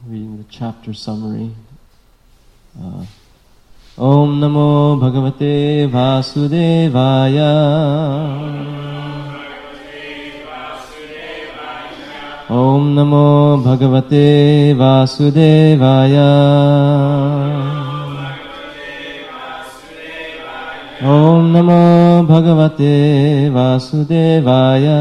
reading the chapter summary. Om Namo Bhagavate Vasudevaya. Om Namo Bhagavate Vasudevaya. Om Namo Bhagavate Vasudevaya.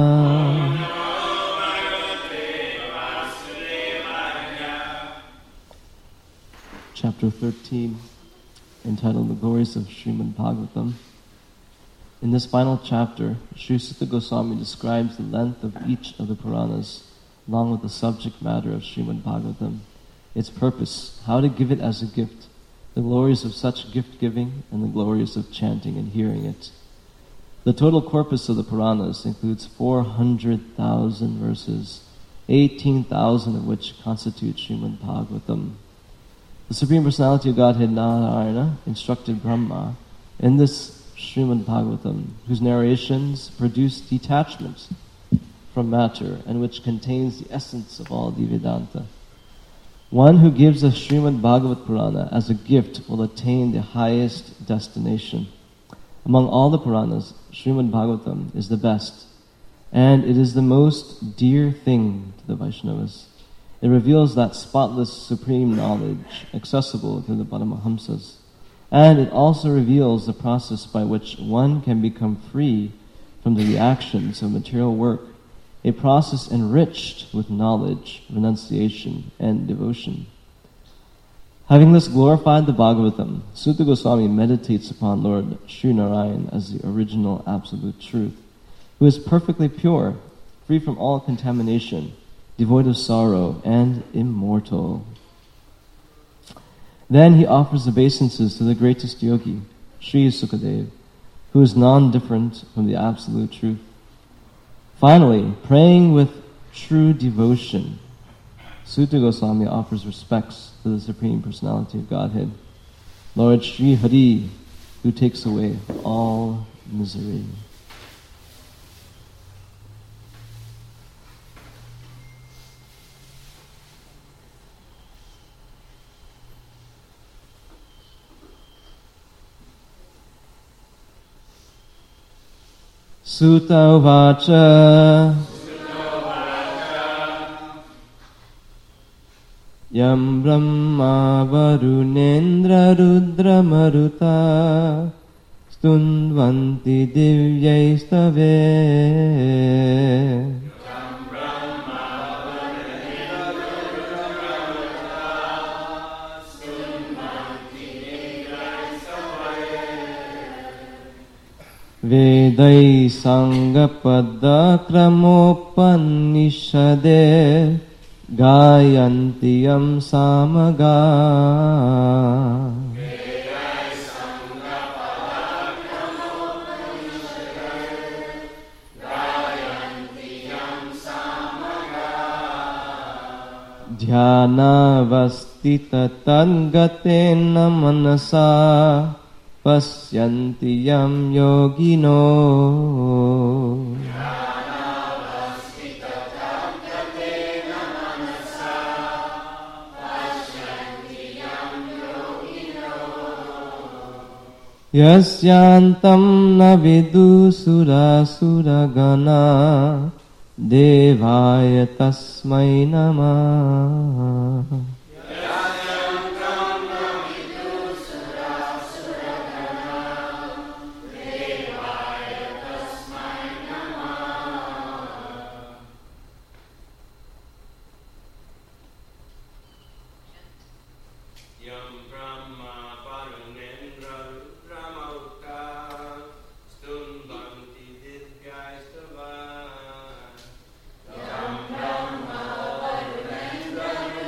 Chapter 13, entitled The Glories of Srimad Bhagavatam. In this final chapter, Sri Suta Goswami describes the length of each of the Puranas, along with the subject matter of Srimad Bhagavatam, its purpose, how to give it as a gift, the glories of such gift-giving, and the glories of chanting and hearing it. The total corpus of the Puranas includes 400,000 verses, 18,000 of which constitute Srimad Bhagavatam. The Supreme Personality of Godhead Narayana instructed Brahma in this Srimad Bhagavatam, whose narrations produce detachment from matter and which contains the essence of all the Vedanta. One who gives a Srimad Bhagavat Purana as a gift will attain the highest destination. Among all the Puranas, Srimad Bhagavatam is the best, and it is the most dear thing to the Vaishnavas. It reveals that spotless supreme knowledge accessible to the Paramahamsas. And it also reveals the process by which one can become free from the reactions of material work, a process enriched with knowledge, renunciation, and devotion. Having thus glorified the Bhagavatam, Suta Goswami meditates upon Lord Sri Narayan as the original absolute truth, who is perfectly pure, free from all contamination, devoid of sorrow, and immortal. Then he offers obeisances to the greatest yogi, Sri Sukadev, who is non-different from the absolute truth. Finally, praying with true devotion, Suta Goswami offers respects to the Supreme Personality of Godhead, Lord Sri Hari, who takes away all misery. Sutta Uvacha Yam Brahma Varunendra Rudra Maruta Stundvanti Divyaistave Vedai Sangapada Kramopanishade Gayantiyam Samaga Vedai Sangapada Kramopanishade Gayantiyam Samaga Dhyana Vastita Tangatena Manasa Pasyanti yam yogino Yasyantam na vidu sura suragana Devaya tasmai namah Yam Brahma Varunendra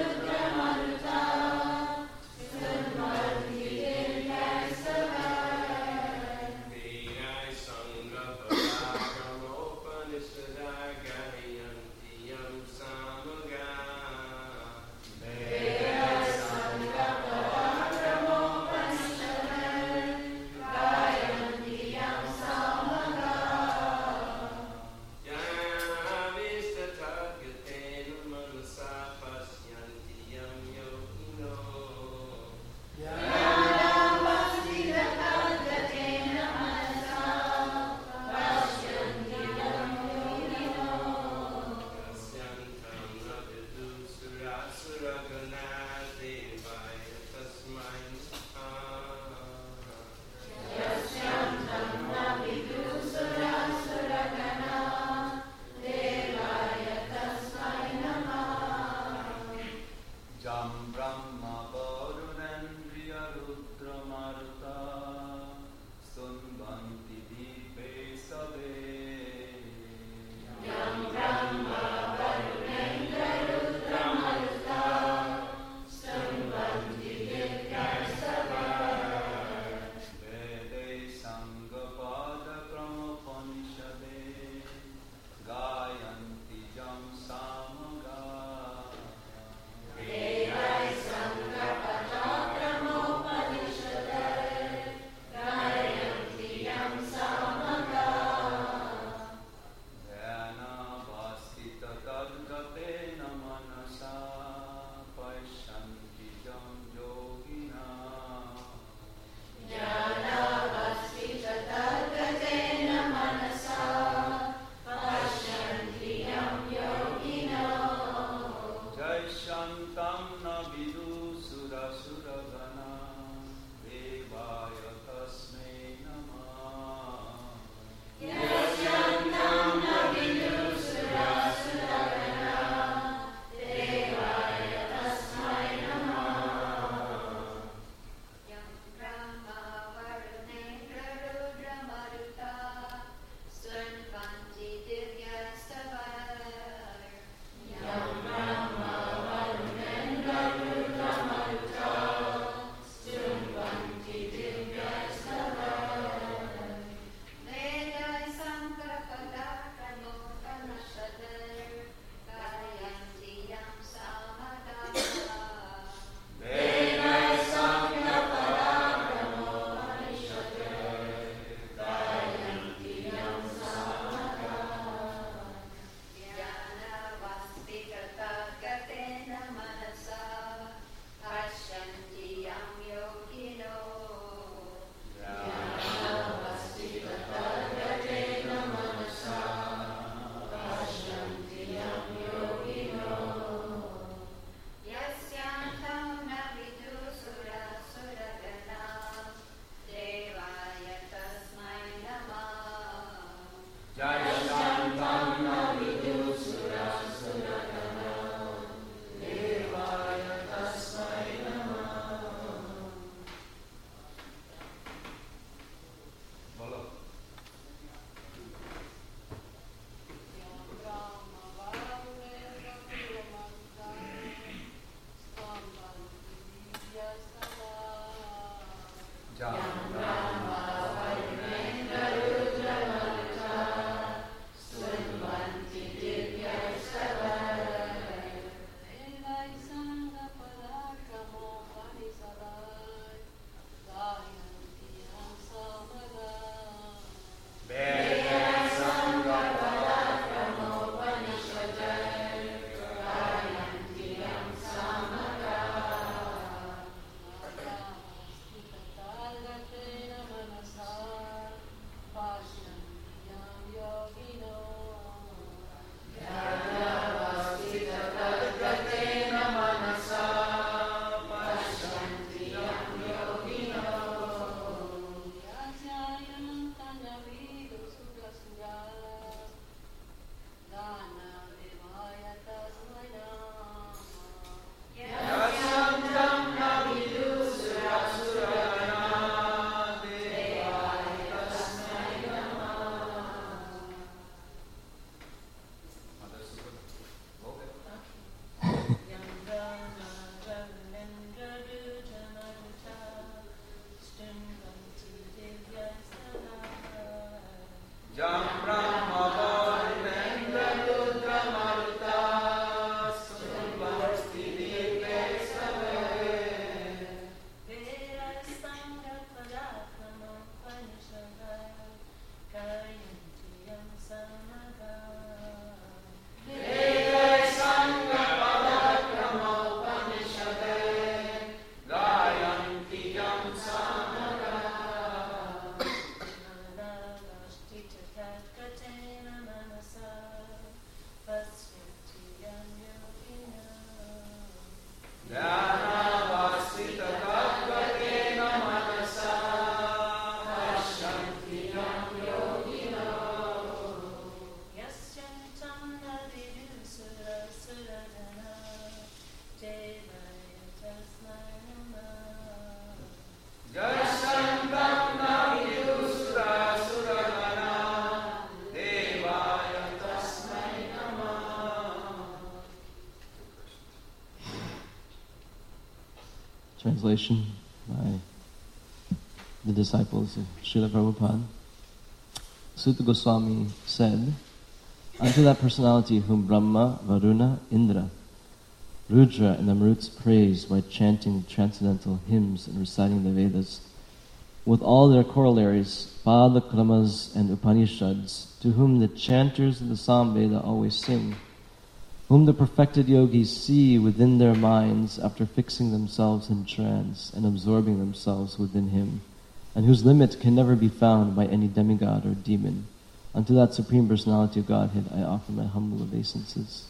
translation by the disciples of Srila Prabhupada. Suta Goswami said, "Unto that personality whom Brahma, Varuna, Indra, Rudra, and the Maruts praise by chanting transcendental hymns and reciting the Vedas, with all their corollaries, Pada, Kramas, and Upanishads, to whom the chanters of the Samveda always sing, whom the perfected yogis see within their minds after fixing themselves in trance and absorbing themselves within him, and whose limit can never be found by any demigod or demon. Unto that Supreme Personality of Godhead I offer my humble obeisances."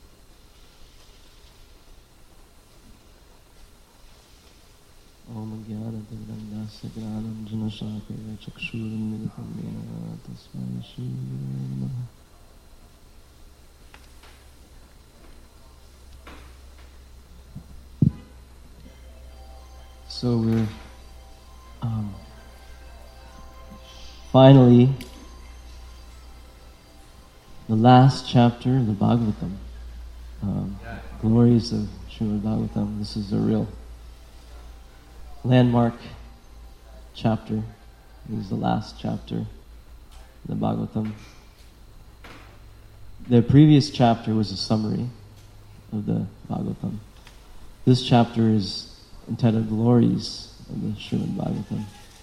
Om Jnana Timirandasya Jnananjana Shakaya Chakshuranmilitam Yena Tasmai Shri Gurave Namaha. So we're finally the last chapter of the Bhagavatam, glories of Srimad Bhagavatam. This is a real landmark chapter. This is the last chapter of the Bhagavatam. The previous chapter was a summary of the Bhagavatam. This chapter is entitled Glories of the Srimad Bhagavatam.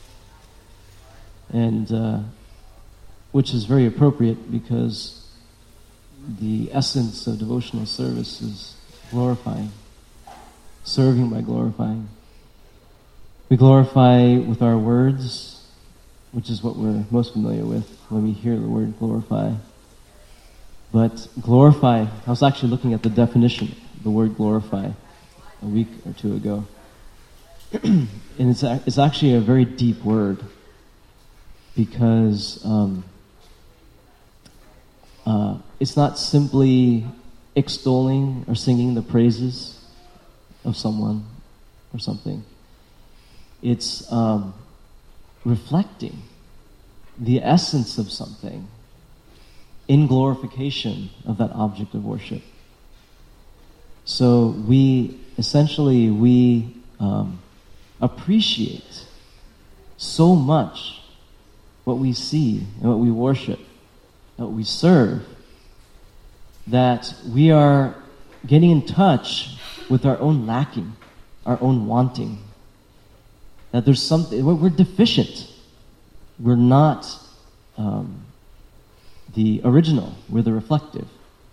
And which is very appropriate because the essence of devotional service is glorifying, serving by glorifying. We glorify with our words, which is what we're most familiar with when we hear the word glorify. But glorify, I was actually looking at the definition of the word glorify a week or two ago. And it's actually a very deep word because it's not simply extolling or singing the praises of someone or something. It's reflecting the essence of something in glorification of that object of worship. So we appreciate so much what we see and what we worship, what we serve, that we are getting in touch with our own lacking, our own wanting. That there's something, we're deficient. We're not the original, we're the reflective.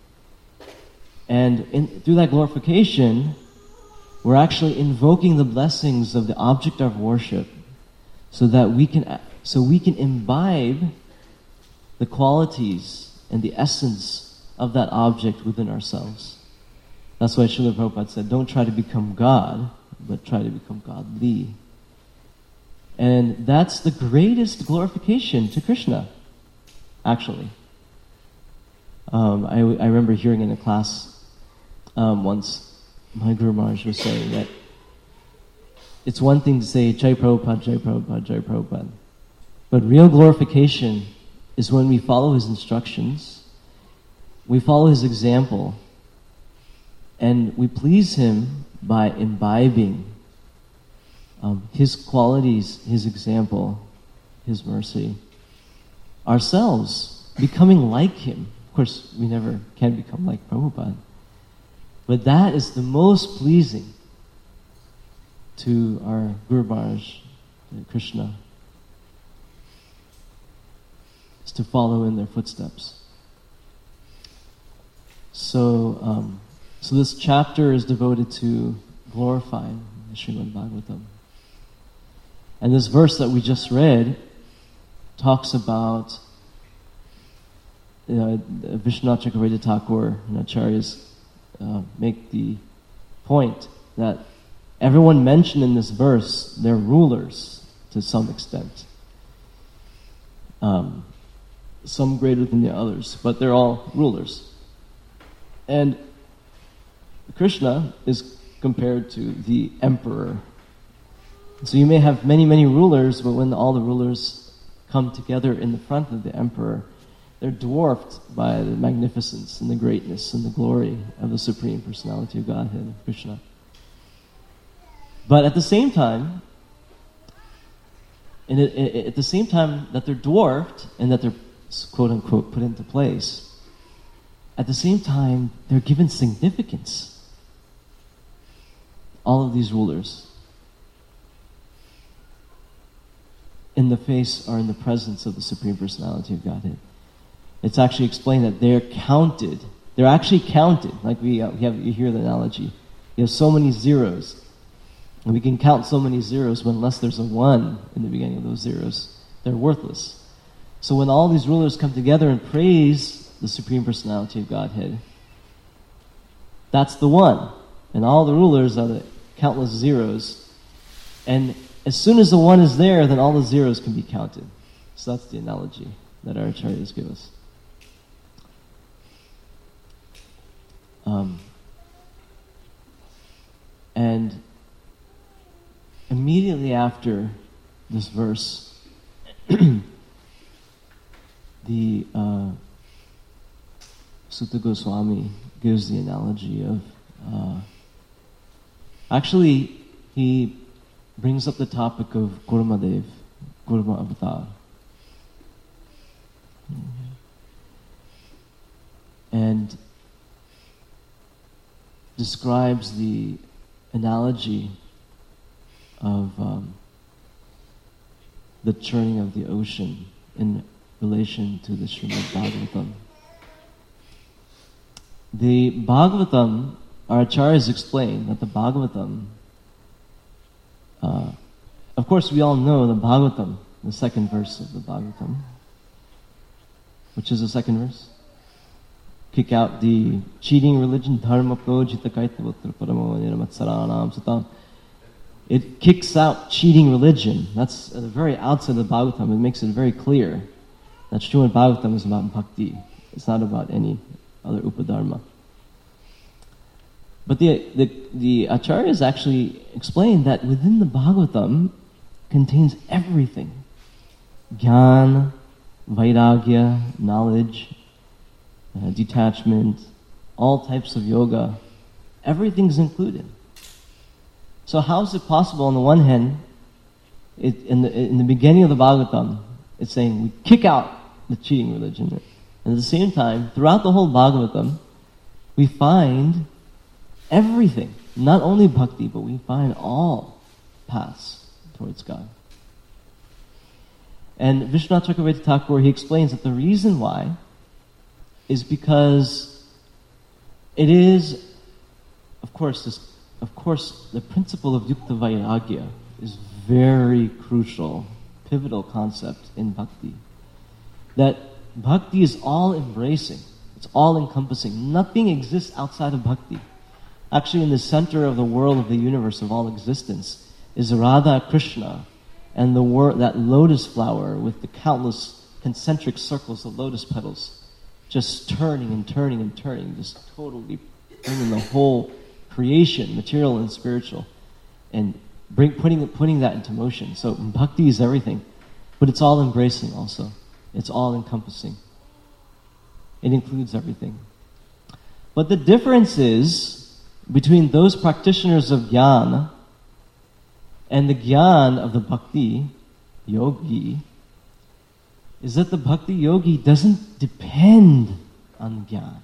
And through that glorification, we're actually invoking the blessings of the object of worship so that we can imbibe the qualities and the essence of that object within ourselves. That's why Srila Prabhupada said, don't try to become God, but try to become godly. And that's the greatest glorification to Krishna, actually. I remember hearing in a class once, my Guru Maharaj was saying that it's one thing to say, Jai Prabhupada, Jai Prabhupada, Jai Prabhupada. But real glorification is when we follow his instructions, we follow his example, and we please him by imbibing his qualities, his example, his mercy, ourselves becoming like him. Of course, we never can become like Prabhupada, but that is the most pleasing to our Guru Maharaj, Krishna, is to follow in their footsteps. So this chapter is devoted to glorifying the Srimad Bhagavatam. And this verse that we just read talks about Vishwanath Chakravarti Thakur and Acharyas make the point that everyone mentioned in this verse, they're rulers to some extent. Some greater than the others, but they're all rulers. And Krishna is compared to the emperor. So you may have many, many rulers, but when all the rulers come together in the front of the emperor, they're dwarfed by the magnificence and the greatness and the glory of the Supreme Personality of Godhead, Krishna. But at the same time, at the same time that they're dwarfed and that they're quote unquote put into place, at the same time they're given significance. All of these rulers in the face or in the presence of the Supreme Personality of Godhead. It's actually explained that they're counted. They're actually counted. Like you hear the analogy. You have so many zeros. And we can count so many zeros when unless there's a 1 in the beginning of those zeros, they're worthless. So when all these rulers come together and praise the Supreme Personality of Godhead, that's the 1. And all the rulers are the countless zeros. And as soon as the 1 is there, then all the zeros can be counted. So that's the analogy that our acharyas give us. And immediately after this verse, the Sutta Goswami gives the analogy of actually he brings up the topic of Kurmadev, Kurma Avatar. And describes the analogy of the churning of the ocean in relation to the Srimad Bhagavatam. The Bhagavatam, our acharyas explain that the Bhagavatam, of course we all know the Bhagavatam, the second verse of the Bhagavatam. Which is the second verse? Kick out the cheating religion, dharma projita kaitavatra paramo nirmatsaranam satam. It kicks out cheating religion. That's at the very outset of the Bhagavatam. It makes it very clear that Srimad Bhagavatam is about bhakti. It's not about any other upadharma. But the acharyas actually explain that within the Bhagavatam contains everything. Jnana, vairagya, knowledge, detachment, all types of yoga. Everything's included. So how is it possible, on the one hand, in the beginning of the Bhagavatam, it's saying we kick out the cheating religion. And at the same time, throughout the whole Bhagavatam, we find everything. Not only bhakti, but we find all paths towards God. And Vishwanath Chakravarti Thakur, he explains that the reason why is because it is, of course, the principle of yukta vairagya is very crucial, pivotal concept in bhakti. That bhakti is all embracing, it's all encompassing. Nothing exists outside of bhakti. Actually, in the center of the world of the universe of all existence is Radha Krishna, and that lotus flower with the countless concentric circles of lotus petals, just turning and turning and turning, just totally bringing the whole creation, material and spiritual, and putting that into motion. So bhakti is everything, but it's all embracing also. It's all encompassing. It includes everything. But the difference is between those practitioners of jnana and the jnana of the bhakti yogi is that the bhakti yogi doesn't depend on jnana.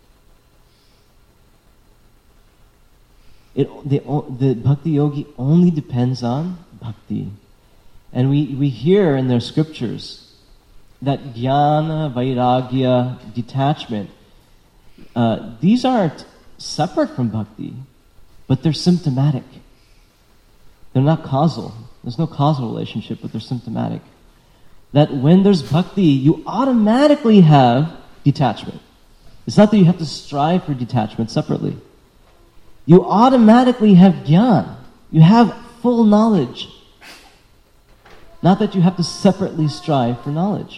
The bhakti yogi only depends on bhakti. And we hear in their scriptures that jnana, vairagya, detachment, these aren't separate from bhakti, but they're symptomatic. They're not causal. There's no causal relationship, but they're symptomatic. That when there's bhakti, you automatically have detachment. It's not that you have to strive for detachment separately. You automatically have jnana. You have full knowledge. Not that you have to separately strive for knowledge.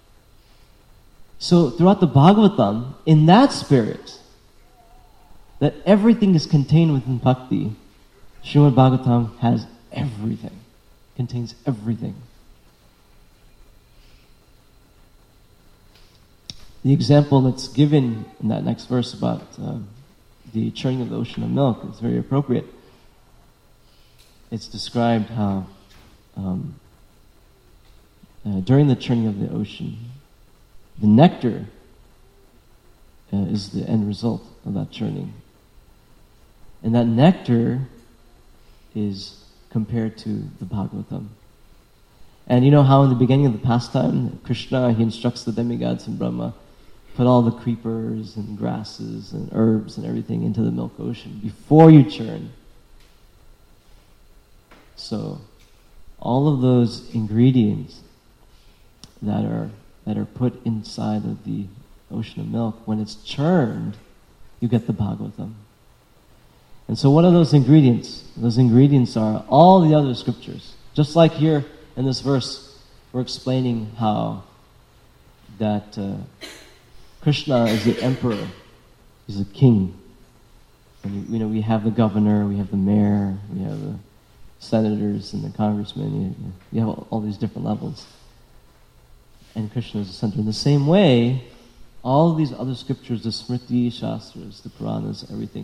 So throughout the Bhagavatam, in that spirit, that everything is contained within bhakti, Srimad Bhagavatam has everything, contains everything. The example that's given in that next verse about the churning of the ocean of milk is very appropriate. it's described how during the churning of the ocean, the nectar is the end result of that churning. And that nectar is compared to the Bhagavatam. And you know how in the beginning of the pastime, Krishna, he instructs the demigods and Brahma, put all the creepers and grasses and herbs and everything into the milk ocean before you churn. So all of those ingredients that are put inside of the ocean of milk, when it's churned, you get the Bhagavatam. And so what are those ingredients? Those ingredients are all the other scriptures. Just like here in this verse, we're explaining how that Krishna is the emperor, he's a king. And we have the governor, we have the mayor, we have the senators and the congressmen. You have all these different levels. And Krishna is the center. In the same way, all these other scriptures, the Smriti, Shastras, the Puranas, everything,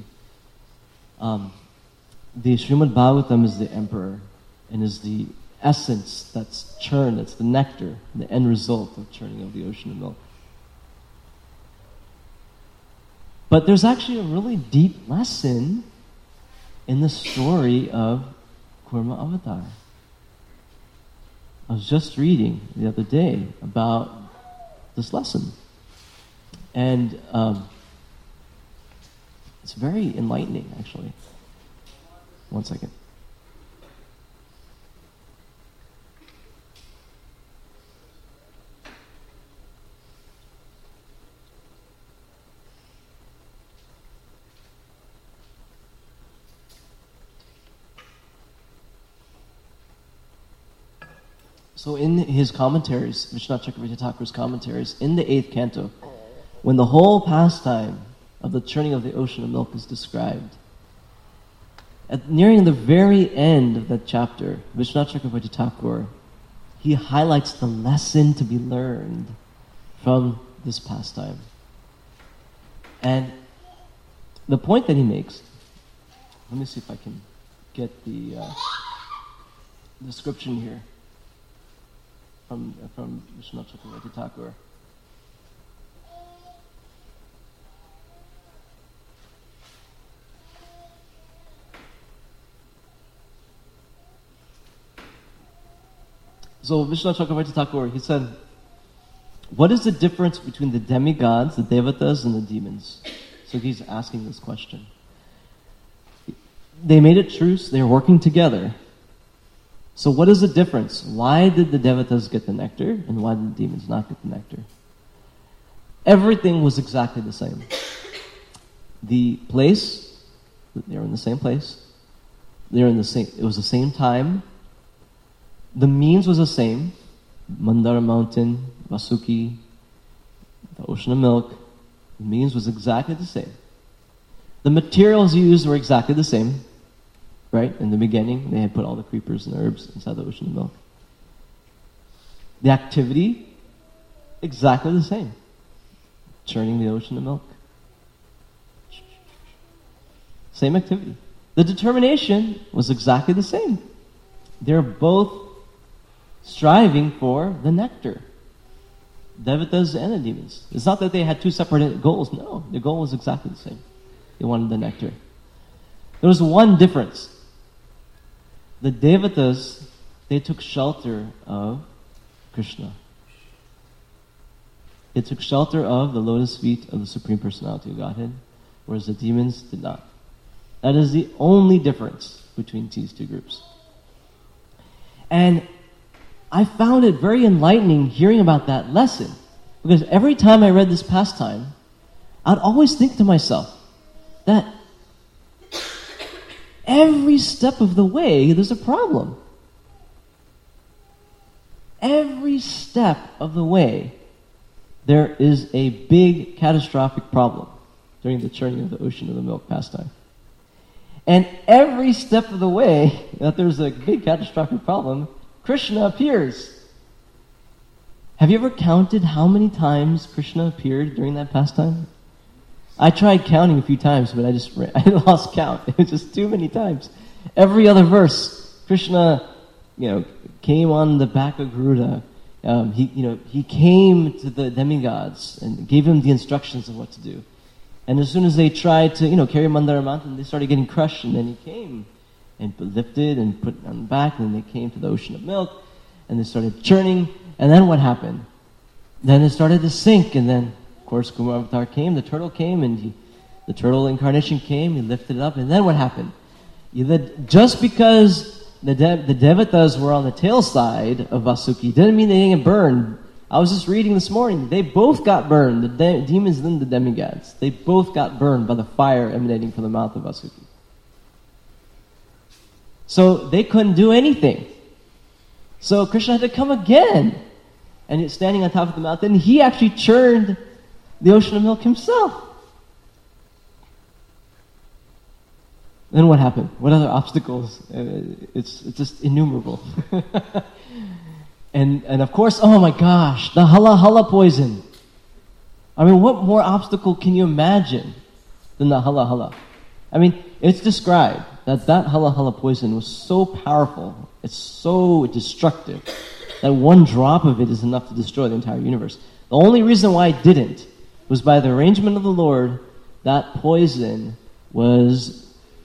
the Srimad Bhagavatam is the emperor and is the essence that's churned, it's the nectar, the end result of churning of the ocean of milk. But there's actually a really deep lesson in the story of Kurma Avatar. I was just reading the other day about this lesson. And it's very enlightening, actually. One second. So in his commentaries, Vishwanath Chakravarti Thakur's commentaries, in the 8th canto, when the whole pastime of the churning of the ocean of milk is described, nearing the very end of that chapter, Vishwanath Chakravarti Thakur, he highlights the lesson to be learned from this pastime. And the point that he makes, let me see if I can get the description here from Vishwanath Chakravarti Thakur. So Vishwanath Chakravarti Thakur, he said, what is the difference between the demigods, the devatas, and the demons? So he's asking this question. They made a truce, they were working together. So what is the difference? Why did the devatas get the nectar, and why did the demons not get the nectar? Everything was exactly the same. The place, they were in the same place. They were in the same, it was the same time. The means was the same. Mandara Mountain, Vasuki, the ocean of milk. The means was exactly the same. The materials used were exactly the same. Right? In the beginning, they had put all the creepers and herbs inside the ocean of milk. The activity, exactly the same. Churning the ocean of milk. Same activity. The determination was exactly the same. They're both striving for the nectar. Devatas and the demons. It's not that they had two separate goals. No, the goal was exactly the same. They wanted the nectar. There was one difference. The devatas, they took shelter of Krishna. They took shelter of the lotus feet of the Supreme Personality of Godhead, whereas the demons did not. That is the only difference between these two groups. And I found it very enlightening hearing about that lesson, because every time I read this pastime, I'd always think to myself that every step of the way, there's a problem. Every step of the way, there is a big catastrophic problem during the churning of the ocean of the milk pastime. And every step of the way that there's a big catastrophic problem, Krishna appears. Have you ever counted how many times Krishna appeared during that pastime? I tried counting a few times, but I lost count. It was just too many times. Every other verse, Krishna, came on the back of Garuda. He came to the demigods and gave him the instructions of what to do. And as soon as they tried to, carry him on their mountain, they started getting crushed. And then he came and lifted and put on the back. And then they came to the ocean of milk, and they started churning. And then what happened? Then it started to sink. And then, of course, Kumar Avatar came. The turtle came, and the turtle incarnation came. He lifted it up. And then what happened? Just because the devatas were on the tail side of Vasuki didn't mean they didn't get burned. I was just reading this morning. They both got burned, the demons and the demigods. They both got burned by the fire emanating from the mouth of Vasuki. So they couldn't do anything. So Krishna had to come again. And he's standing on top of the mountain. He actually churned the ocean of milk himself. Then what happened? What other obstacles? It's just innumerable. and of course, oh my gosh, the hala poison. I mean, what more obstacle can you imagine than the hala? I mean, it's described that hala poison was so powerful, it's so destructive, that one drop of it is enough to destroy the entire universe. The only reason why it didn't was by the arrangement of the Lord. That poison was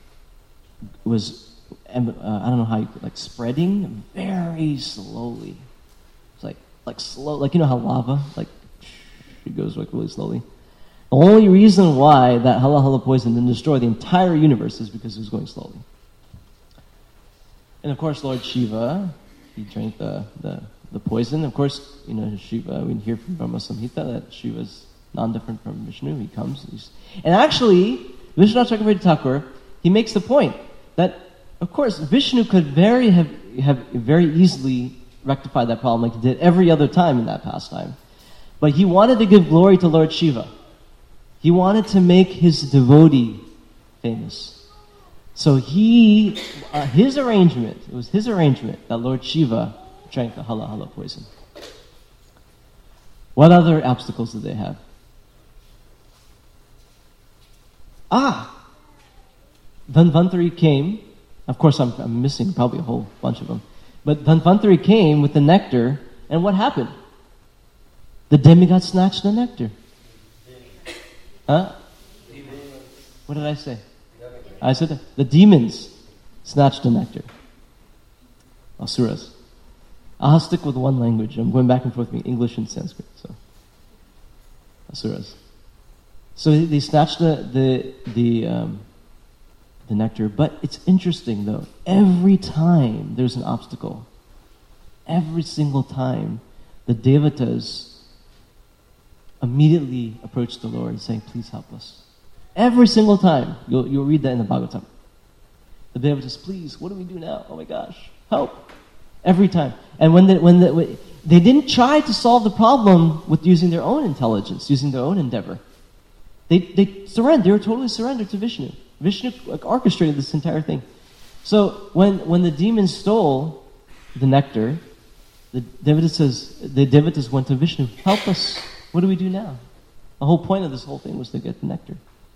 I don't know how you could, spreading very slowly. It's like slow, how lava, it goes really slowly. The only reason why that hala poison didn't destroy the entire universe is because it was going slowly. And of course, Lord Shiva, he drank the poison. Of course, Shiva, we hear from Brahma Samhita that Shiva is non-different from Vishnu. He comes. And actually, Vishwanath Chakravarti Thakur, he makes the point that, of course, Vishnu could have very easily rectified that problem like he did every other time in that pastime. But he wanted to give glory to Lord Shiva. He wanted to make his devotee famous. So it was his arrangement that Lord Shiva drank the hala poison. What other obstacles did they have? Dhanvantari came. Of course, I'm missing probably a whole bunch of them. But Dhanvantari came with the nectar, and what happened? The demigod snatched the nectar. Huh? What did I say? I said the demons snatched the nectar. Asuras. I'll stick with one language. I'm going back and forth between English and Sanskrit. So, Asuras. So they snatched the nectar. But it's interesting, though. Every time there's an obstacle, every single time, the devatas immediately approach the Lord saying, please help us. Every single time. You'll read that in the Bhagavatam. The devatas, please, what do we do now? Oh my gosh, help. Every time. And when they didn't try to solve the problem with using their own intelligence, using their own endeavor. They surrendered. They were totally surrendered to Vishnu. Vishnu orchestrated this entire thing. So when the demons stole the nectar, the devatas went to Vishnu, help us. What do we do now? The whole point of this whole thing was to get the nectar.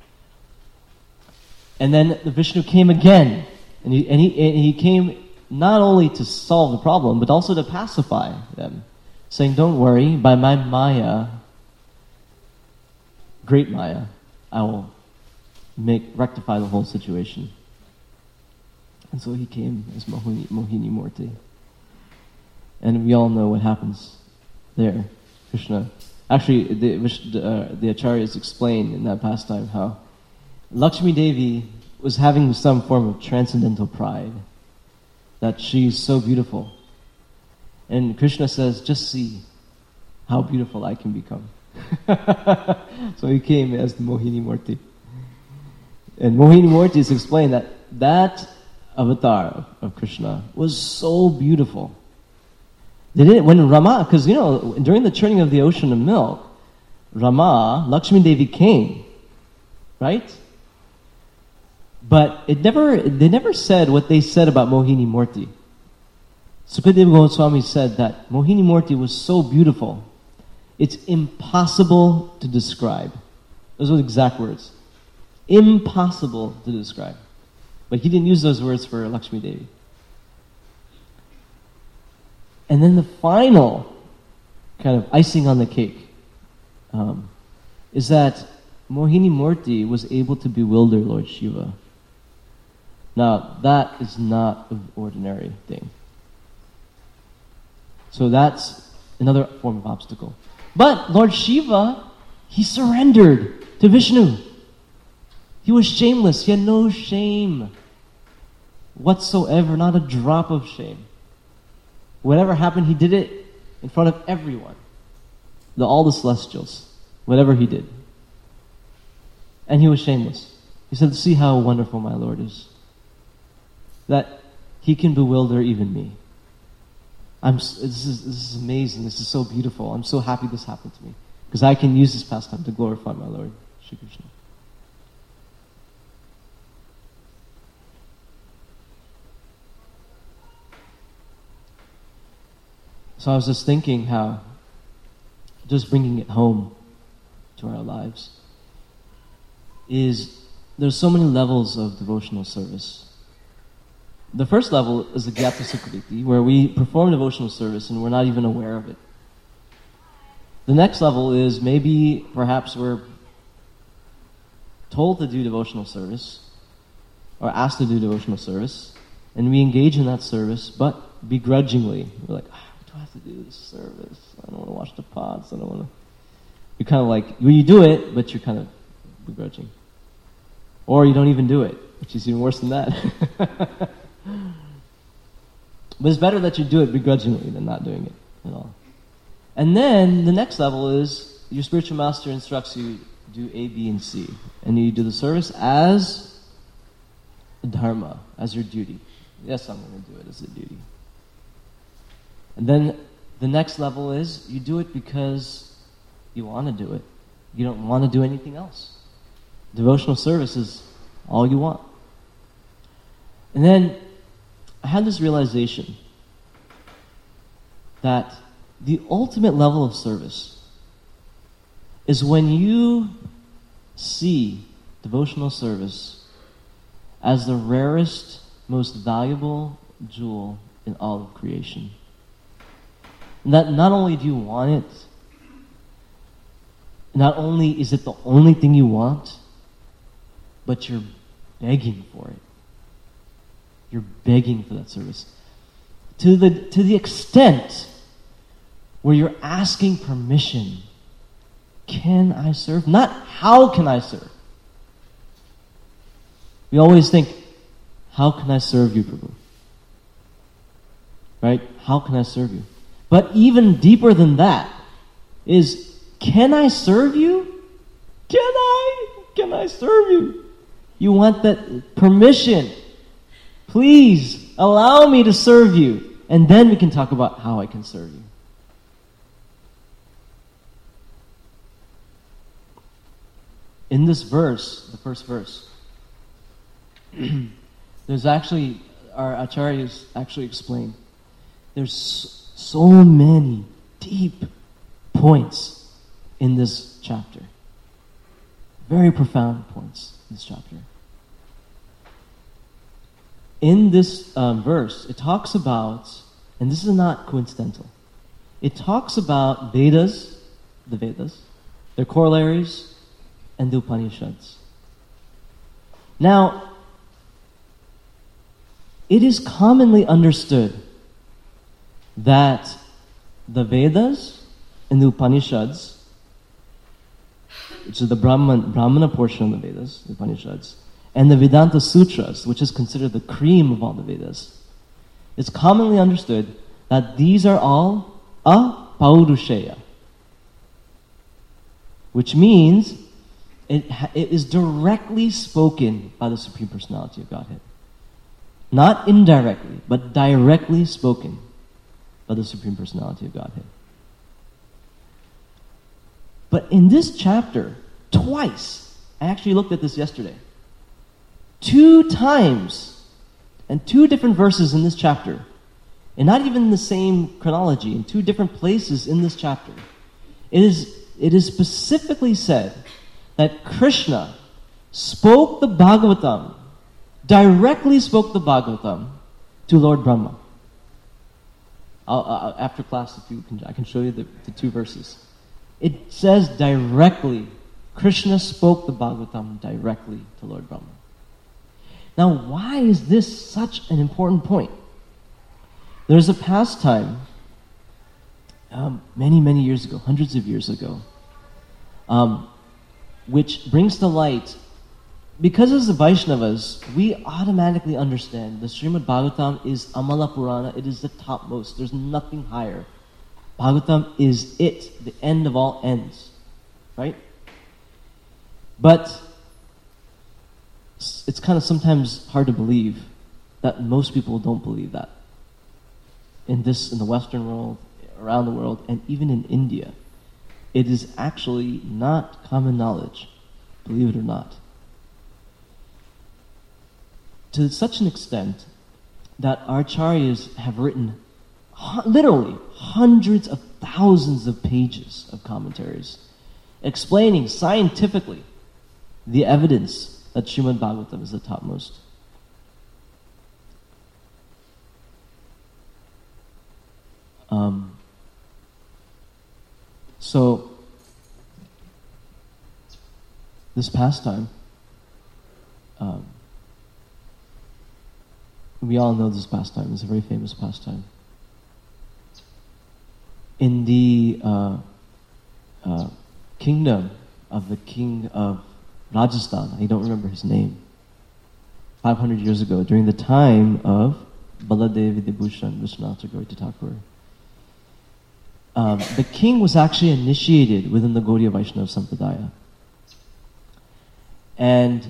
And then the Vishnu came again, and he came not only to solve the problem, but also to pacify them, saying, don't worry, by my Maya, great Maya, I will rectify the whole situation. And so he came as Mohini Murti. And we all know what happens there. Krishna. Actually, the acharyas explain in that pastime how Lakshmi Devi was having some form of transcendental pride, that she's so beautiful. And Krishna says, just see how beautiful I can become. So he came as the Mohini Murti. And Mohini Murti is explained that avatar of Krishna was so beautiful. When Rama, because during the churning of the ocean of milk, Lakshmi Devi came, right? But they never said what they said about Mohini Murti. Sukadeva Goswami said that Mohini Murti was so beautiful, it's impossible to describe. Those were the exact words. Impossible to describe. But he didn't use those words for Lakshmi Devi. And then the final kind of icing on the cake is that Mohini Murti was able to bewilder Lord Shiva. Now, that is not an ordinary thing. So that's another form of obstacle. But Lord Shiva, he surrendered to Vishnu. He was shameless. He had no shame whatsoever, not a drop of shame. Whatever happened, he did it in front of everyone. All the celestials. Whatever he did. And he was shameless. He said, see how wonderful my Lord is. That he can bewilder even me. This is amazing. This is so beautiful. I'm so happy this happened to me. Because I can use this pastime to glorify my Lord, Shri Krishna. So I was just thinking how, just bringing it home to our lives, is there's so many levels of devotional service. The first level is the Gyata Sukriti, where we perform devotional service and we're not even aware of it. The next level is maybe, perhaps we're told to do devotional service, or asked to do devotional service, and we engage in that service, but begrudgingly. We're like, do I have to do this service? I don't want to watch the pods. I don't want to. You're kind of like, well, you do it, but you're kind of begrudging. Or you don't even do it, which is even worse than that. But it's better that you do it begrudgingly than not doing it at all. And then the next level is your spiritual master instructs you do A, B, and C. And you do the service as a dharma, as your duty. Yes, I'm going to do it as a duty. And then the next level is you do it because you want to do it. You don't want to do anything else. Devotional service is all you want. And then I had this realization that the ultimate level of service is when you see devotional service as the rarest, most valuable jewel in all of creation. And that not only do you want it, not only is it the only thing you want, but you're begging for it. You're begging for that service. To the extent where you're asking permission. Can I serve? Not how can I serve. We always think, how can I serve you, Prabhu? Right? How can I serve you? But even deeper than that is, can I serve you? Can I serve you? You want that permission. Please allow me to serve you. And then we can talk about how I can serve you. In this verse, the first verse, there's actually, our acharyas actually explain, there's so many deep points in this chapter. Very profound points in this chapter. In this verse, it talks about, and this is not coincidental, it talks about Vedas, the Vedas, their corollaries, and the Upanishads. Now, it is commonly understood that the Vedas and the Upanishads, which is the Brahmana portion of the Vedas, the Upanishads, and the Vedanta Sutras, which is considered the cream of all the Vedas, it's commonly understood that these are all apaurushaya, which means it is directly spoken by the Supreme Personality of Godhead. Not indirectly, but directly spoken by the Supreme Personality of Godhead. But in this chapter, twice, I actually looked at this yesterday, 2 times, and 2 different verses in this chapter, and not even in the same chronology, in 2 different places in this chapter, it is specifically said that Krishna spoke the Bhagavatam, directly spoke the Bhagavatam to Lord Brahma. After class, I can show you the two verses. It says directly, Krishna spoke the Bhagavatam directly to Lord Brahma. Now, why is this such an important point? There's a pastime many, many years ago, hundreds of years ago, which brings to light, because as the Vaishnavas, we automatically understand the Srimad Bhagavatam is Amala Purana, it is the topmost, there's nothing higher. Bhagavatam is it, the end of all ends, right? But it's kind of sometimes hard to believe that most people don't believe that. In the Western world, around the world, and even in India, it is actually not common knowledge, believe it or not. To such an extent that acharyas have written literally hundreds of thousands of pages of commentaries explaining scientifically the evidence that Srimad Bhagavatam is the topmost. So, this pastime, we all know this pastime. It's a very famous pastime. In the kingdom of the king of Rajasthan, I don't remember his name, 500 years ago, during the time of Baladev Vidibhushan Vishwanath Chakravarti Thakur, the king was actually initiated within the Gaudiya Vaishnava Sampradaya. And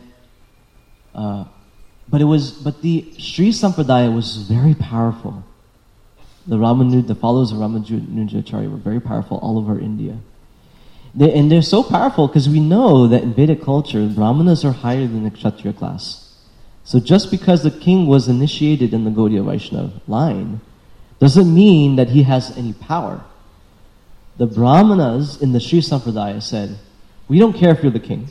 but the Sri Sampradaya was very powerful. The followers of Ramanujacharya were very powerful all over India. They're so powerful because we know that in Vedic culture, Brahmanas are higher than the Kshatriya class. So just because the king was initiated in the Gaudiya Vaishnava line, doesn't mean that he has any power. The Brahmanas in the Sri Sampradaya said, we don't care if you're the king.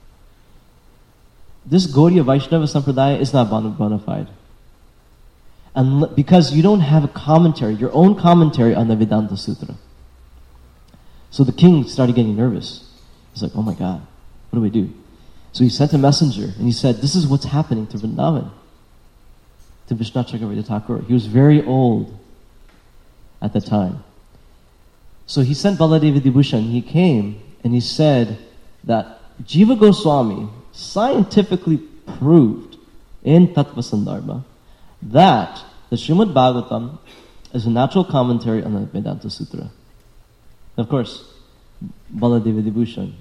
This Gaudiya Vaishnava Sampradaya is not bona fide. And because you don't have a commentary, your own commentary on the Vedanta Sutra. So the king started getting nervous. He's like, oh my God, what do we do? So he sent a messenger and he said, this is what's happening to Vrindavan, to Vishwanath Chakravarti Thakur. He was very old at the time. So he sent Baladev Vidibhushan. He came and he said that Jiva Goswami scientifically proved in Tattva Sandarbha that the Srimad Bhagavatam is a natural commentary on the Vedanta Sutra. Of course, Baladev Vidibhushan,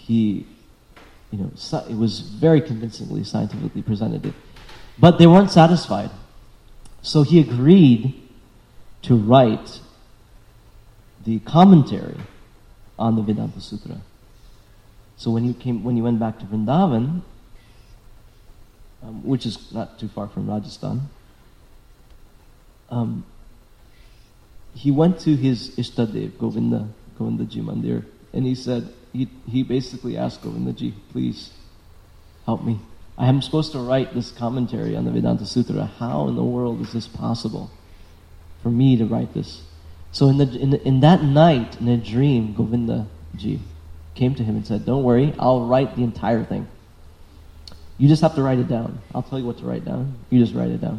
it was very convincingly scientifically presented it. But they weren't satisfied. So he agreed to write the commentary on the Vedanta Sutra. So when he went back to Vrindavan, which is not too far from Rajasthan, he went to his Ishtadev, Govindaji Mandir, and he said, he basically asked Govindaji, please help me. I am supposed to write this commentary on the Vedanta Sutra. How in the world is this possible for me to write this? So in that night, in a dream, Govindaji came to him and said, don't worry, I'll write the entire thing. You just have to write it down. I'll tell you what to write down. You just write it down.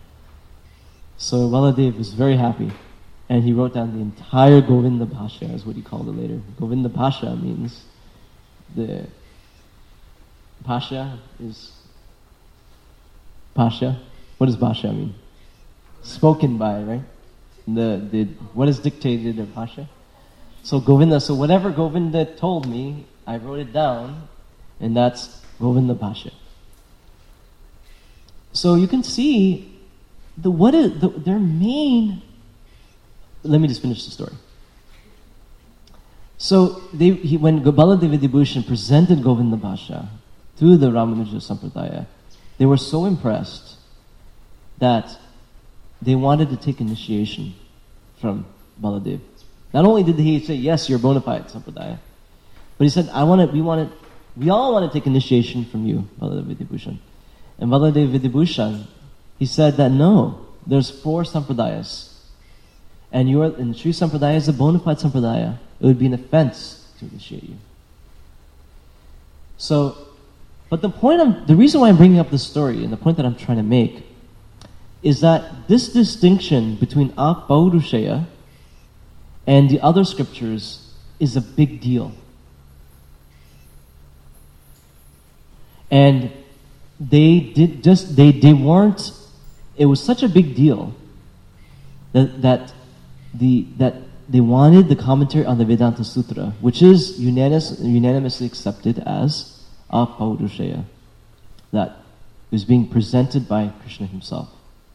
So Baladev was very happy, and he wrote down the entire Govinda Bhashya, is what he called it later. Govinda Bhashya means the Bhashya is Bhashya. What does Bhashya mean? Spoken by, right? What is dictated of Bhashya? So Govinda, so whatever Govinda told me, I wrote it down, and that's Govinda Bhashya. So you can see their main. Let me just finish the story. So when Baladev Vidibhushan presented Govinda Bhashya to the Ramanuja Sampradaya, they were so impressed that they wanted to take initiation from Baladev. Not only did he say, yes, you're bona fide Sampradaya, but he said, we all want to take initiation from you, Baladev Vidibhushan. And Baladev Vidibhushan, he said that no, there's 4 Sampradayas. and Sri Sampradaya is a bona fide Sampradaya, it would be an offense to initiate you. So, but the reason why I'm bringing up this story, and the point that I'm trying to make, is that this distinction between Apaurushaya and the other scriptures is a big deal. And they weren't, it was such a big deal that they wanted the commentary on the Vedanta Sutra, which is unanimously accepted as Apaurushaya, that is being presented by Krishna himself.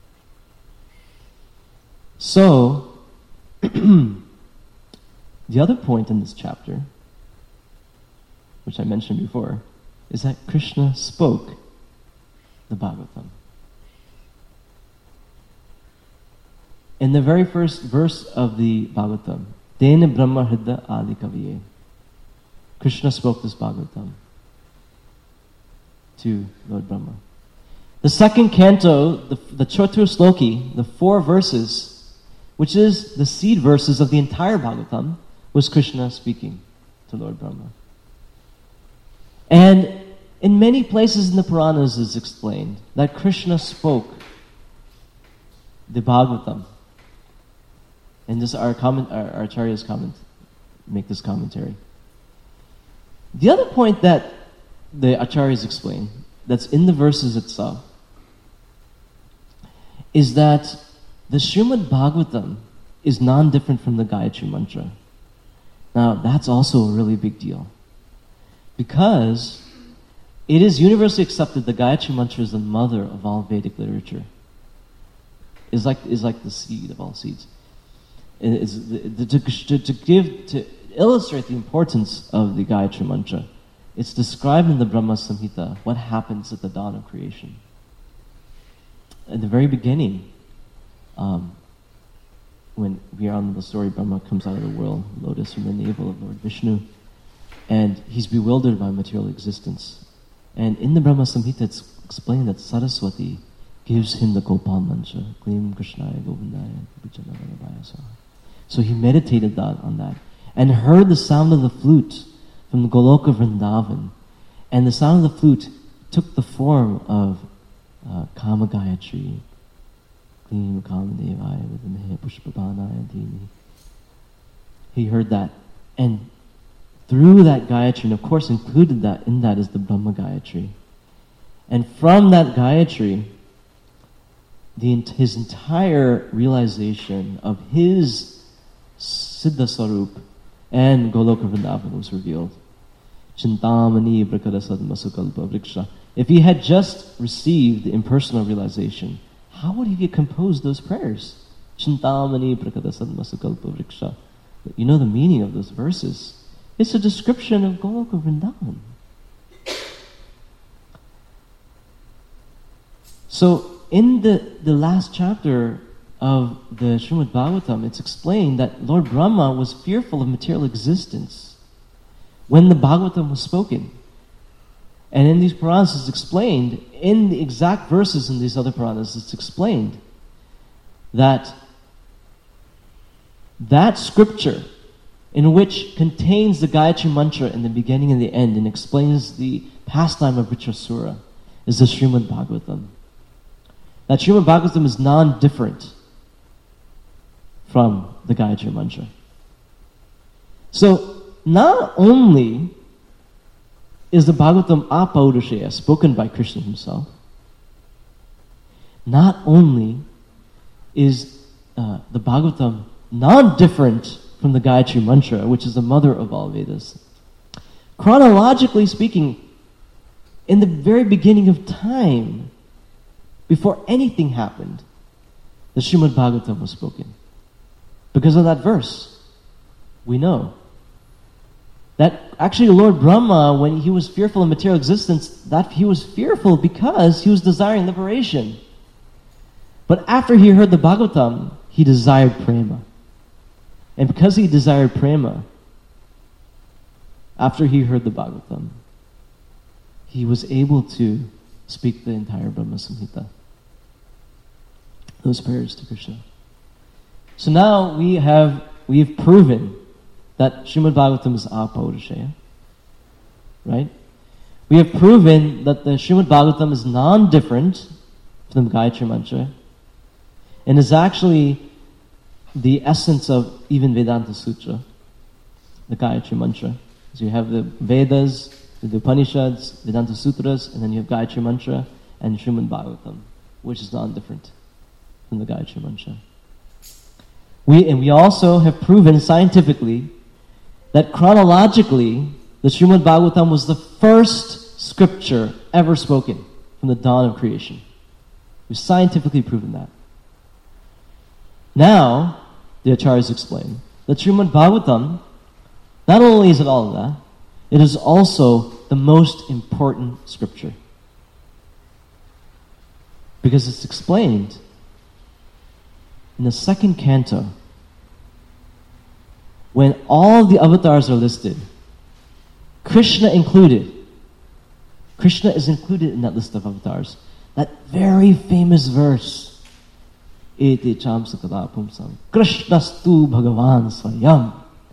So, the other point in this chapter, which I mentioned before, is that Krishna spoke the Bhagavatam. In the very first verse of the Bhagavatam, Dena Brahma Hridaya Adi Kaviye, Krishna spoke this Bhagavatam to Lord Brahma. The second canto, the Chatur Sloki, the 4 verses, which is the seed verses of the entire Bhagavatam, was Krishna speaking to Lord Brahma. And in many places in the Puranas it's explained that Krishna spoke the Bhagavatam. And this our Acharya's make this commentary. The other point that the Acharyas explain, that's in the verses itself, is that the Srimad Bhagavatam is non-different from the Gayatri Mantra. Now, that's also a really big deal. Because it is universally accepted the Gayatri Mantra is the mother of all Vedic literature. Is like the seed of all seeds. To illustrate the importance of the Gayatri Mantra, it's described in the Brahma Samhita what happens at the dawn of creation. In the very beginning, when we are on the story, Brahma comes out of the world, lotus from the navel of Lord Vishnu, and he's bewildered by material existence. And in the Brahma Samhita, it's explained that Saraswati gives him the Gopal mantra, Klim Krishnaya Govindaya Vijnanavaya Swaha. So he meditated on that and heard the sound of the flute from the Goloka Vrindavan. And the sound of the flute took the form of Kama Gayatri, Klim Kama Devaya Vidamahe Pushpapanaya Dhini. He heard that. And through that Gayatri, and of course included in that is the Brahma Gayatri. And from that Gayatri, his entire realization of his Siddha Sarup and Goloka Vrindavan was revealed. Chintamani Prakara Sadmasukalpa Vriksha. If he had just received the impersonal realization, how would he have composed those prayers? Chintamani Prakara Sadmasukalpa Vriksha. You know the meaning of those verses. It's a description of Goloka Vrindavan. So, in the last chapter of the Srimad Bhagavatam, it's explained that Lord Brahma was fearful of material existence when the Bhagavatam was spoken. And in these Puranas it's explained, in the exact verses in these other Puranas, it's explained that scripture in which contains the Gayatri Mantra in the beginning and the end and explains the pastime of Vritrasura is the Srimad Bhagavatam. That Srimad Bhagavatam is non-different from the Gayatri Mantra. So, not only is the Bhagavatam Apaurushaya, spoken by Krishna himself, not only is the Bhagavatam non-different from the Gayatri Mantra, which is the mother of all Vedas. Chronologically speaking, in the very beginning of time, before anything happened, the Srimad Bhagavatam was spoken. Because of that verse, we know that actually Lord Brahma, when he was fearful of material existence, that he was fearful because he was desiring liberation. But after he heard the Bhagavatam, he desired prema. And because he desired prema, after he heard the Bhagavatam, he was able to speak the entire Brahma Samhita. Those prayers to Krishna. So now we've proven that Srimad Bhagavatam is Apaurushaya. Right? We have proven that the Srimad Bhagavatam is non-different from the Gayatri Mantra and is actually the essence of even Vedanta Sutra, the Gayatri Mantra. So you have the Vedas, the Upanishads, Vedanta Sutras, and then you have Gayatri Mantra and Srimad Bhagavatam, which is non-different from the Gayatri Mantra. We also have proven scientifically that chronologically, the Srimad Bhagavatam was the first scripture ever spoken from the dawn of creation. We've scientifically proven that. Now, the Acharyas explain that Srimad Bhagavatam, not only is it all of that, it is also the most important scripture. Because it's explained in the second canto, when all the avatars are listed, Krishna included. Krishna is included in that list of avatars. That very famous verse, Ete cham sakala pumsam, Krishnastu bhagavan swayam.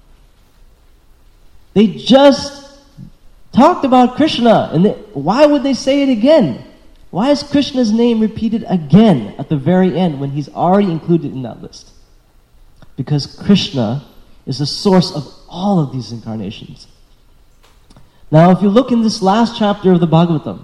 They just talked about Krishna, and why would they say it again? Why is Krishna's name repeated again at the very end when he's already included in that list? Because Krishna is the source of all of these incarnations. Now, if you look in this last chapter of the Bhagavatam,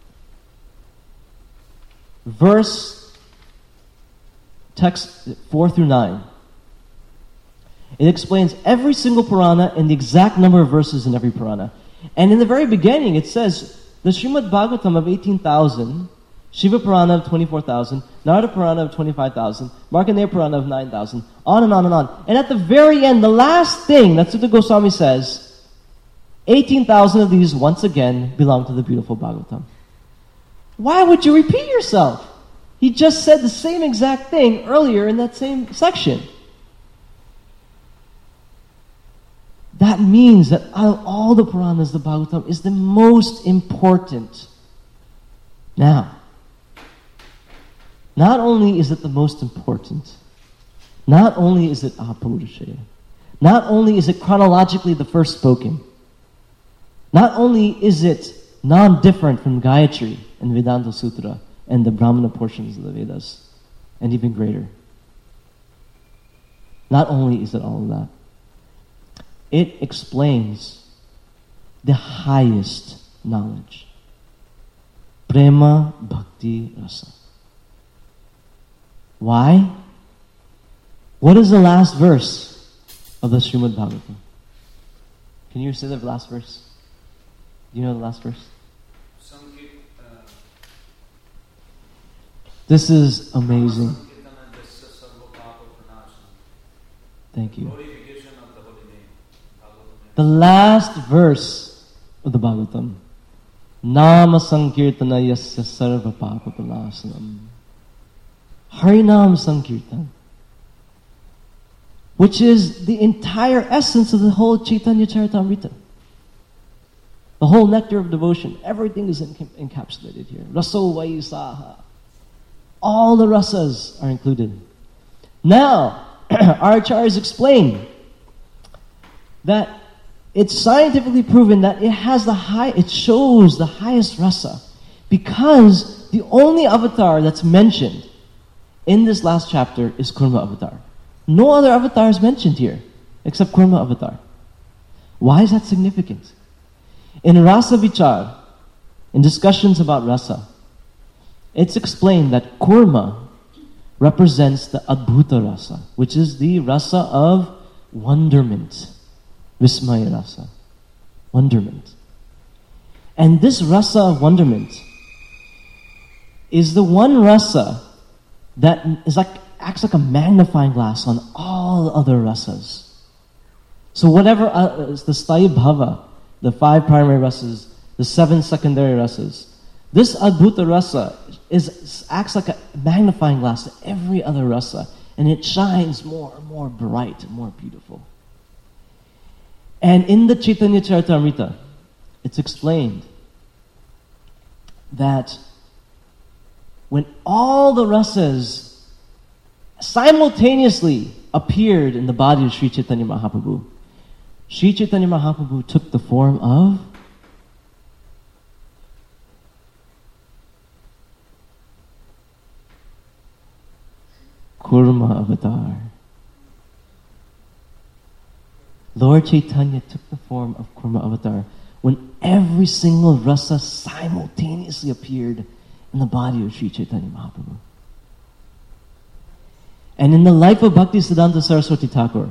text 4 through 9, it explains every single Purana and the exact number of verses in every Purana. And in the very beginning, it says, the Srimad Bhagavatam of 18,000, Shiva Purana of 24,000, Narada Purana of 25,000, Markandeya Purana of 9,000, on and on and on. And at the very end, the last thing that Sutta Goswami says, 18,000 of these, once again, belong to the beautiful Bhagavatam. Why would you repeat yourself? He just said the same exact thing earlier in that same section. That means that out of all the Puranas, the Bhagavatam is the most important. Now, not only is it the most important, not only is it Apaurushaya, not only is it chronologically the first spoken, not only is it non-different from Gayatri and Vedanta Sutra and the Brahmana portions of the Vedas, and even greater. Not only is it all of that, it explains the highest knowledge. Prema Bhakti Rasa. Why? What is the last verse of the Srimad Bhagavatam? Can you say the last verse? Do you know the last verse? This is amazing. Thank you. The last verse of the Bhagavatam. Nama Sankirtana Yasya Sarva Papa Panasanam. Harinam Sankirtan. Which is the entire essence of the whole Chaitanya Charitamrita. The whole nectar of devotion. Everything is encapsulated here. Raso Vaisaha. All the rasas are included. Now, our acharyas explain that it's scientifically proven that it shows the highest rasa because the only avatar that's mentioned in this last chapter is Kurma avatar. No other avatar is mentioned here except Kurma avatar. Why is that significant? In Rasa Vichar, in discussions about rasa, it's explained that Kurma represents the Adbhuta rasa, which is the rasa of wonderment. Vismaya rasa. Wonderment. And this rasa of wonderment is the one rasa that acts like a magnifying glass on all other rasas. So whatever the Sthayi Bhava, the 5 primary rasas, the 7 secondary rasas, this Adbhuta rasa acts like a magnifying glass to every other rasa, and it shines more and more bright and more beautiful. And in the Chaitanya Charitamrita, it's explained that when all the rasas simultaneously appeared in the body of Sri Chaitanya Mahaprabhu, Sri Chaitanya Mahaprabhu took the form of Kurma avatar. Lord Chaitanya took the form of Kurma avatar when every single rasa simultaneously appeared in the body of Sri Chaitanya Mahaprabhu. And in the life of Bhaktisiddhanta Saraswati Thakur,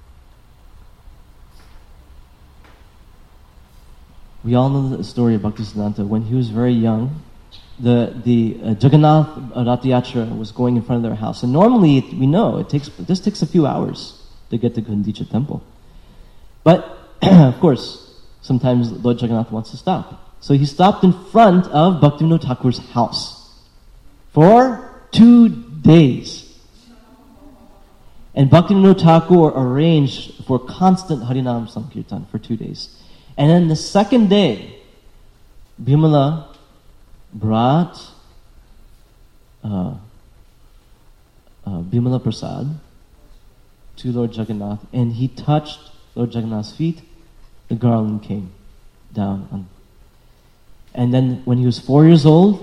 we all know the story of Bhaktisiddhanta. When he was very young, the Jagannath Rath Yatra was going in front of their house. And normally, we know, this takes a few hours to get to Gundicha temple. But, of course, sometimes Lord Jagannath wants to stop. So he stopped in front of Bhaktivinoda Thakur's house for 2 days. And Bhaktivinoda Thakur arranged for constant Harinam Sankirtan for 2 days. And then the second day, Bimala brought Bimala Prasad to Lord Jagannath, and he touched Lord Jagannath's feet. The garland came down. And then when he was 4 years old,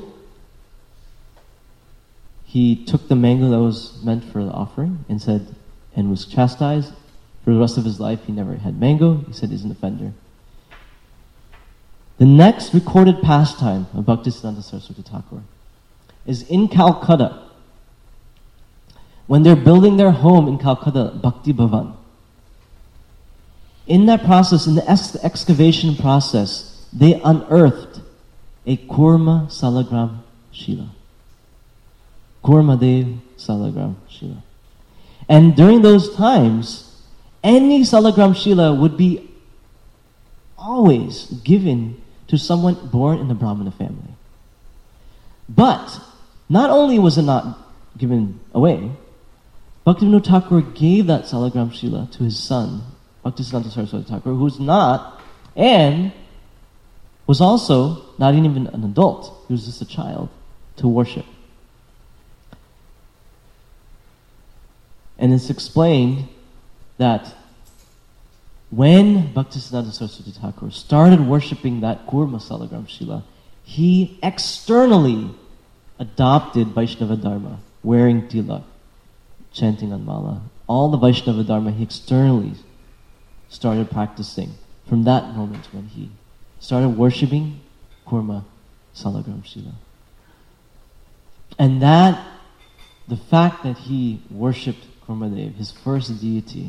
he took the mango that was meant for the offering and was chastised. For the rest of his life, he never had mango. He said he's an offender. The next recorded pastime of Bhaktisiddhanta Saraswati Thakur is in Calcutta. When they're building their home in Calcutta, Bhakti Bhavan. In that process, in the excavation process, they unearthed a Kurma Salagram Shila. Kurma Dev Salagram Shila. And during those times, any Salagram Shila would be always given to someone born in the Brahmana family. But not only was it not given away, Bhaktivinoda Thakur gave that Salagram Shila to his son, Bhaktisiddhanta Saraswati Thakur, who's not, and was also not even an adult. He was just a child to worship. And it's explained that when Bhaktisiddhanta Saraswati Thakur started worshipping that Kurma Salagram Shila, he externally adopted Vaishnava Dharma, wearing tilak, chanting Anmala. All the Vaishnava Dharma he externally started practicing from that moment when he started worshipping Kurma Salagram Shila. And the fact that he worshipped Kurmadev, his first deity,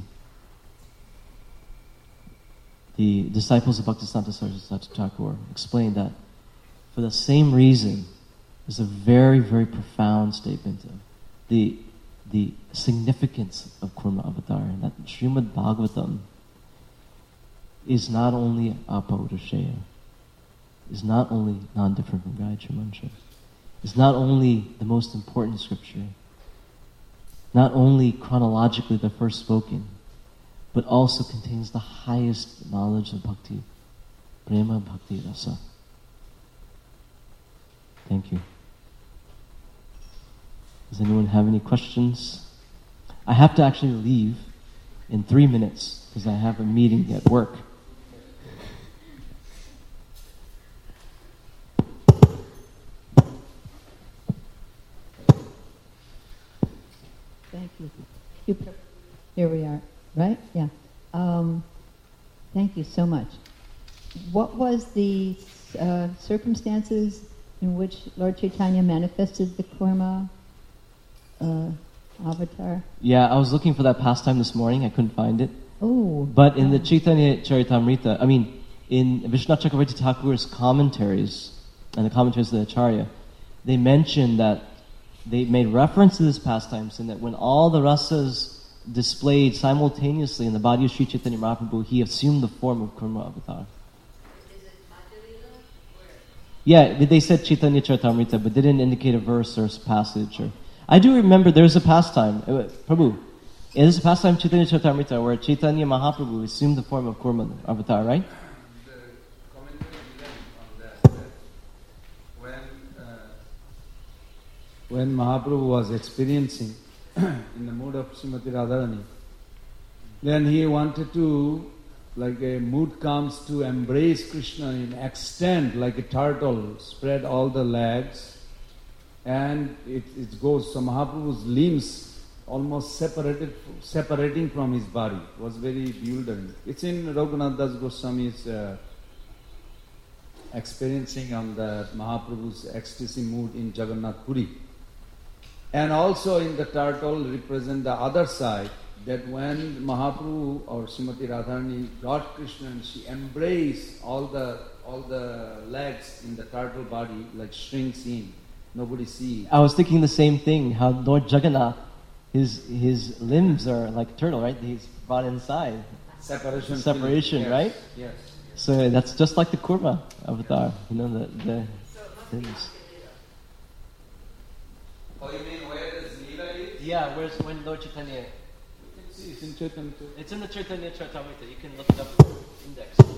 the disciples of Bhaktisiddhanta Saraswati Thakur explained that for the same reason is a very, very profound statement of the significance of Kurma Avatar, and that Srimad Bhagavatam is not only Apaurushaya, is not only non-different from Gayatri Mantra, is not only the most important scripture, not only chronologically the first spoken, but also contains the highest knowledge of bhakti, prema bhakti rasa. Thank you. Does anyone have any questions? I have to actually leave in 3 minutes because I have a meeting at work. Thank you. Here we are, right? Yeah. Thank you so much. What was the circumstances in which Lord Chaitanya manifested the Kurma avatar? Yeah, I was looking for that pastime this morning. I couldn't find it. Oh. But in the Chaitanya Charitamrita, in Vishwanath Chakravarti Thakur's commentaries, and the commentaries of the Acharya, they mentioned that they made reference to this pastime, saying that when all the rasas displayed simultaneously in the body of Sri Chaitanya Mahaprabhu, he assumed the form of Kurma avatar. Is it Madhurila? Yeah, they said Chaitanya Charitamrita, but they didn't indicate a verse or passage. I do remember there's a pastime, Prabhu, there's a pastime Chaitanya Charitamrita where Chaitanya Mahaprabhu assumed the form of Kurma avatar, right? The commentary on that when Mahaprabhu was experiencing in the mood of Srimati Radharani, Then he wanted to, like a mood comes to embrace Krishna in extent, like a turtle, spread all the legs, and it goes. So Mahaprabhu's limbs almost separating from his body. It was very bewildering. It's in Raghunath Das Goswami's experiencing on the Mahaprabhu's ecstasy mood in Jagannath Puri. And also in the turtle represent the other side, that when Mahaprabhu or Srimati Radharani got Krishna and she embraced all the legs in the turtle body, like shrinks in, nobody sees. I was thinking the same thing, how Lord Jagannath, his limbs are like a turtle, right? He's brought inside. Separation, yes, right? Yes. So that's just like the Kurma avatar, the limbs. Oh, you mean where the Leela is? Yeah, when Lord Chaitanya? It's in Chaitanya. It's in the Chaitanya Charitamrita. You can look it up in the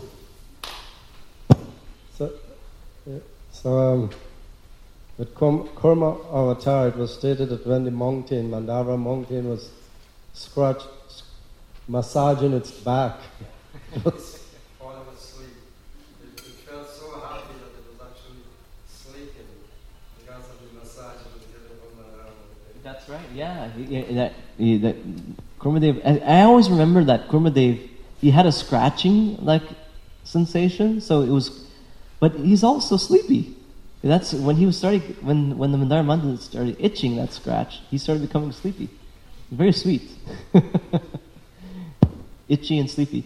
index. So with Kurma avatar, it was stated that when the mountain, Mandara mountain, was scratched, massaging its back. Falling asleep. It felt so happy that it was actually sleeping because of the massage it was giving from the That's right. Yeah, that Kurmadev. I always remember that Kurmadev. He had a scratching like sensation, so it was, but he's also sleepy. That's when he was starting. When the Mandara Mandal started itching that scratch, he started becoming sleepy. Very sweet. Itchy and sleepy.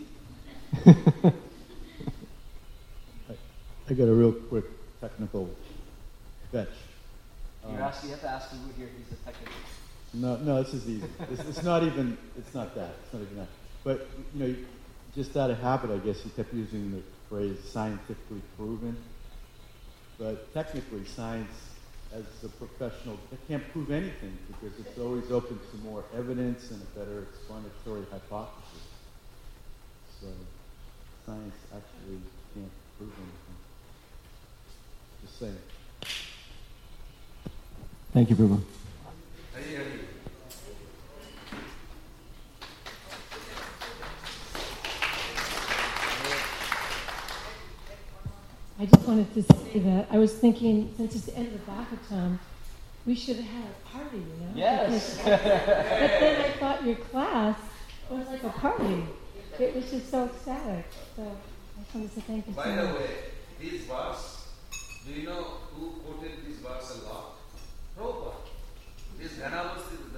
I got a real quick technical fetch. You have to ask who here. He's a technical. No, this is easy. It's not even that. It's not even that. But, just out of habit, I guess, you kept using the phrase scientifically proven. But technically, science, as a professional, it can't prove anything because it's always open to more evidence and a better explanatory hypothesis. So, science actually can't prove anything. Just saying. Thank you, Prabhu. I just wanted to say that I was thinking, since it's the end of the Bhagavatam, we should have had a party, Yes. But then I thought your class was like a party. It was just so ecstatic. So I just wanted to say thank you so By much. the way, this verse, do you know who quoted this verse a lot? Prabhupada. This Ghanavasti